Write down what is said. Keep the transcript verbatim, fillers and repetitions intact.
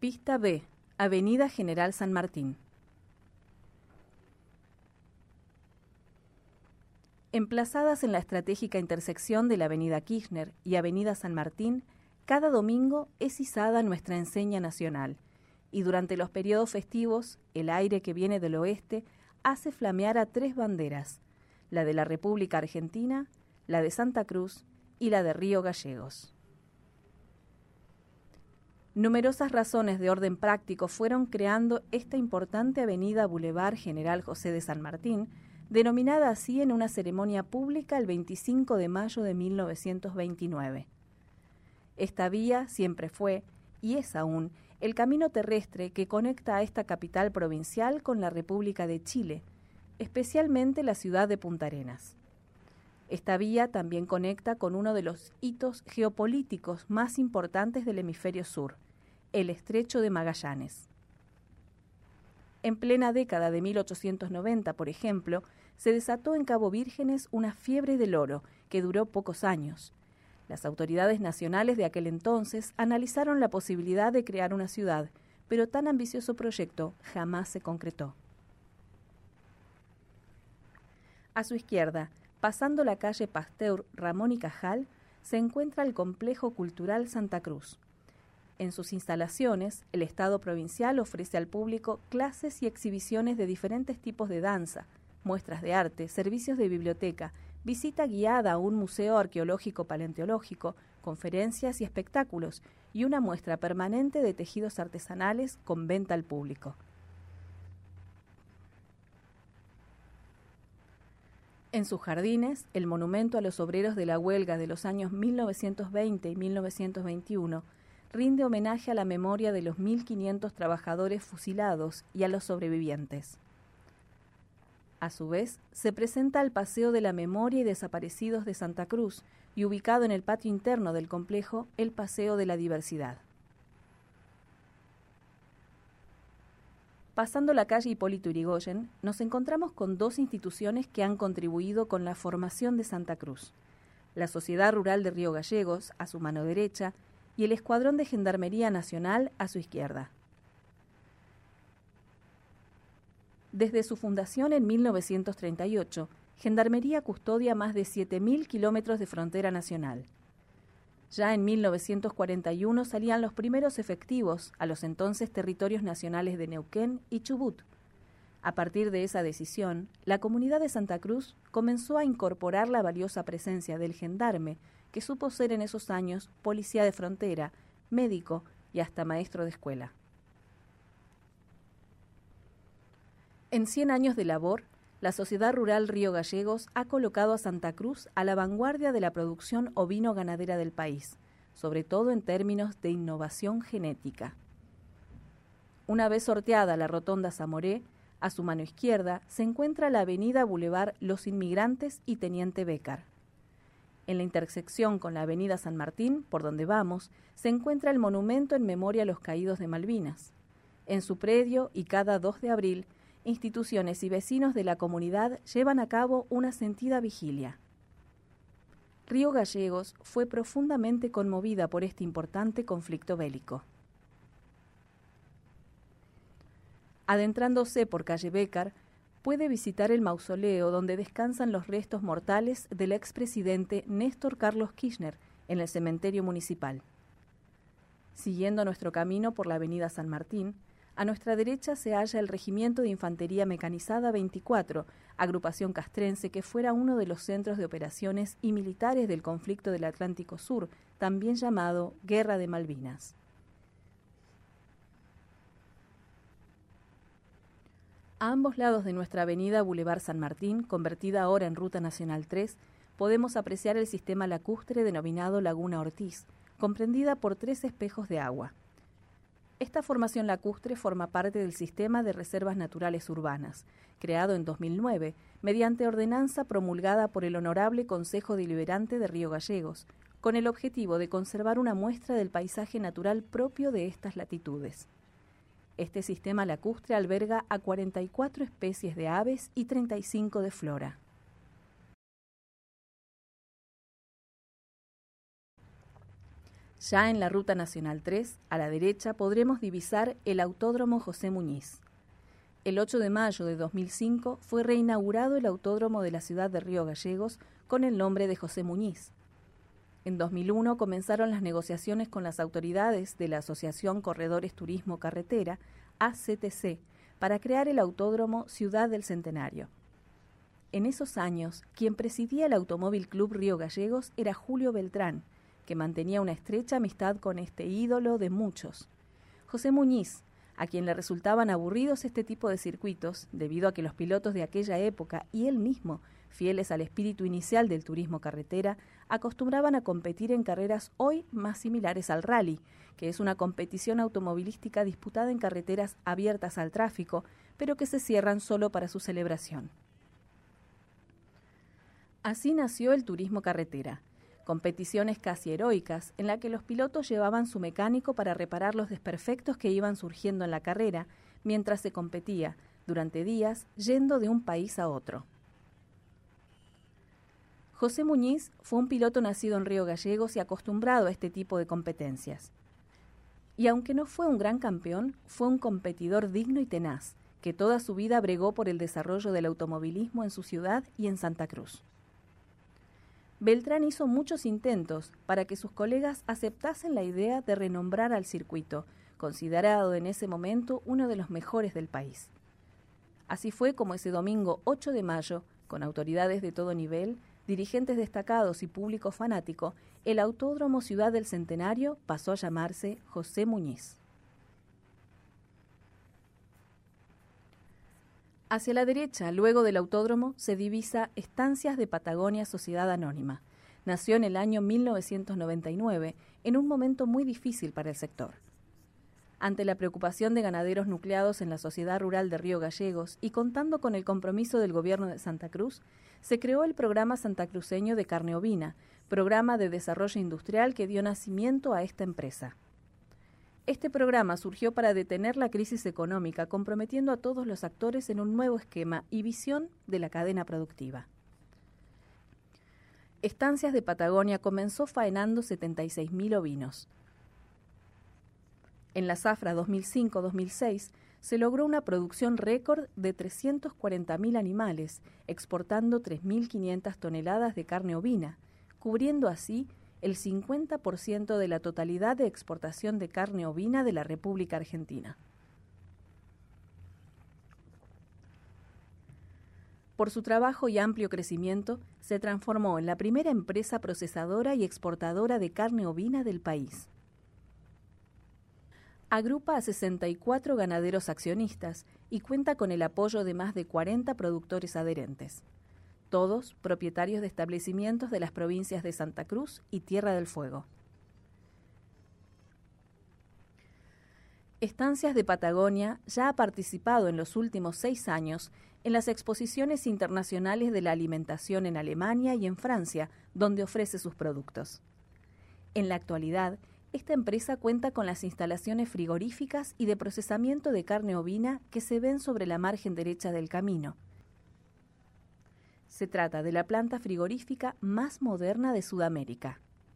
Pista B, Avenida General San Martín. Emplazadas en la estratégica intersección de la Avenida Kirchner y Avenida San Martín, cada domingo es izada nuestra enseña nacional, y durante los periodos festivos, el aire que viene del oeste hace flamear a tres banderas, la de la República Argentina, la de Santa Cruz y la de Río Gallegos. Numerosas razones de orden práctico fueron creando esta importante avenida Boulevard General José de San Martín, denominada así en una ceremonia pública el veinticinco de mayo de mil novecientos veintinueve. Esta vía siempre fue, y es aún, el camino terrestre que conecta a esta capital provincial con la República de Chile, especialmente la ciudad de Punta Arenas. Esta vía también conecta con uno de los hitos geopolíticos más importantes del hemisferio sur, el Estrecho de Magallanes. En plena década de mil ochocientos noventa, por ejemplo, se desató en Cabo Vírgenes una fiebre del oro que duró pocos años. Las autoridades nacionales de aquel entonces analizaron la posibilidad de crear una ciudad, pero tan ambicioso proyecto jamás se concretó. A su izquierda, pasando la calle Pasteur, Ramón y Cajal, se encuentra el Complejo Cultural Santa Cruz. En sus instalaciones, el Estado provincial ofrece al público clases y exhibiciones de diferentes tipos de danza, muestras de arte, servicios de biblioteca, visita guiada a un museo arqueológico paleontológico, conferencias y espectáculos, y una muestra permanente de tejidos artesanales con venta al público. En sus jardines, el monumento a los obreros de la huelga de los años mil novecientos veinte y mil novecientos veintiuno rinde homenaje a la memoria de los mil quinientos trabajadores fusilados y a los sobrevivientes. A su vez, se presenta el Paseo de la Memoria y Desaparecidos de Santa Cruz y ubicado en el patio interno del complejo, el Paseo de la Diversidad. Pasando la calle Hipólito Yrigoyen, nos encontramos con dos instituciones que han contribuido con la formación de Santa Cruz: la Sociedad Rural de Río Gallegos, a su mano derecha, y el Escuadrón de Gendarmería Nacional, a su izquierda. Desde su fundación en mil novecientos treinta y ocho, Gendarmería custodia más de siete mil kilómetros de frontera nacional. Ya en mil novecientos cuarenta y uno salían los primeros efectivos a los entonces territorios nacionales de Neuquén y Chubut. A partir de esa decisión, la comunidad de Santa Cruz comenzó a incorporar la valiosa presencia del gendarme, que supo ser en esos años policía de frontera, médico y hasta maestro de escuela. En cien años de labor, la Sociedad Rural Río Gallegos ha colocado a Santa Cruz a la vanguardia de la producción ovino-ganadera del país, sobre todo en términos de innovación genética. Una vez sorteada la rotonda Zamoré, a su mano izquierda se encuentra la avenida Boulevard Los Inmigrantes y Teniente Bécar. En la intersección con la avenida San Martín, por donde vamos, se encuentra el monumento en memoria a los caídos de Malvinas. En su predio y cada dos de abril, instituciones y vecinos de la comunidad llevan a cabo una sentida vigilia. Río Gallegos fue profundamente conmovida por este importante conflicto bélico. Adentrándose por calle Bécar, puede visitar el mausoleo donde descansan los restos mortales del expresidente Néstor Carlos Kirchner en el cementerio municipal. Siguiendo nuestro camino por la avenida San Martín, a nuestra derecha se halla el Regimiento de Infantería Mecanizada veinticuatro, agrupación castrense que fuera uno de los centros de operaciones y militares del conflicto del Atlántico Sur, también llamado Guerra de Malvinas. A ambos lados de nuestra avenida Boulevard San Martín, convertida ahora en Ruta Nacional tres, podemos apreciar el sistema lacustre denominado Laguna Ortiz, comprendida por tres espejos de agua. Esta formación lacustre forma parte del Sistema de Reservas Naturales Urbanas, creado en dos mil nueve, mediante ordenanza promulgada por el Honorable Consejo Deliberante de Río Gallegos, con el objetivo de conservar una muestra del paisaje natural propio de estas latitudes. Este sistema lacustre alberga a cuarenta y cuatro especies de aves y treinta y cinco de flora. Ya en la Ruta Nacional tres, a la derecha, podremos divisar el Autódromo José Muñiz. El ocho de mayo de dos mil cinco fue reinaugurado el autódromo de la ciudad de Río Gallegos con el nombre de José Muñiz. En dos mil uno comenzaron las negociaciones con las autoridades de la Asociación Corredores Turismo Carretera, A C T C, para crear el Autódromo Ciudad del Centenario. En esos años, quien presidía el Automóvil Club Río Gallegos era Julio Beltrán, que mantenía una estrecha amistad con este ídolo de muchos. José Muñiz, a quien le resultaban aburridos este tipo de circuitos, debido a que los pilotos de aquella época y él mismo, fieles al espíritu inicial del turismo carretera, acostumbraban a competir en carreras hoy más similares al rally, que es una competición automovilística disputada en carreteras abiertas al tráfico, pero que se cierran solo para su celebración. Así nació el turismo carretera, competiciones casi heroicas en la que los pilotos llevaban su mecánico para reparar los desperfectos que iban surgiendo en la carrera, mientras se competía, durante días, yendo de un país a otro. José Muñiz fue un piloto nacido en Río Gallegos y acostumbrado a este tipo de competencias. Y aunque no fue un gran campeón, fue un competidor digno y tenaz, que toda su vida bregó por el desarrollo del automovilismo en su ciudad y en Santa Cruz. Beltrán hizo muchos intentos para que sus colegas aceptasen la idea de renombrar al circuito, considerado en ese momento uno de los mejores del país. Así fue como ese domingo ocho de mayo, con autoridades de todo nivel, dirigentes destacados y público fanático, el Autódromo Ciudad del Centenario pasó a llamarse José Muñiz. Hacia la derecha, luego del autódromo, se divisa Estancias de Patagonia Sociedad Anónima. Nació en el año mil novecientos noventa y nueve, en un momento muy difícil para el sector. Ante la preocupación de ganaderos nucleados en la sociedad rural de Río Gallegos y contando con el compromiso del gobierno de Santa Cruz, se creó el Programa Santacruceño de Carne Ovina, programa de desarrollo industrial que dio nacimiento a esta empresa. Este programa surgió para detener la crisis económica, comprometiendo a todos los actores en un nuevo esquema y visión de la cadena productiva. Estancias de Patagonia comenzó faenando setenta y seis mil ovinos. En la zafra dos mil cinco dos mil seis se logró una producción récord de trescientos cuarenta mil animales, exportando tres mil quinientas toneladas de carne ovina, cubriendo así el cincuenta por ciento de la totalidad de exportación de carne ovina de la República Argentina. Por su trabajo y amplio crecimiento, se transformó en la primera empresa procesadora y exportadora de carne ovina del país. Agrupa a sesenta y cuatro ganaderos accionistas y cuenta con el apoyo de más de cuarenta productores adherentes, todos propietarios de establecimientos de las provincias de Santa Cruz y Tierra del Fuego. Estancias de Patagonia ya ha participado en los últimos seis años en las exposiciones internacionales de la alimentación en Alemania y en Francia, donde ofrece sus productos. En la actualidad, esta empresa cuenta con las instalaciones frigoríficas y de procesamiento de carne ovina que se ven sobre la margen derecha del camino. Se trata de la planta frigorífica más moderna de Sudamérica.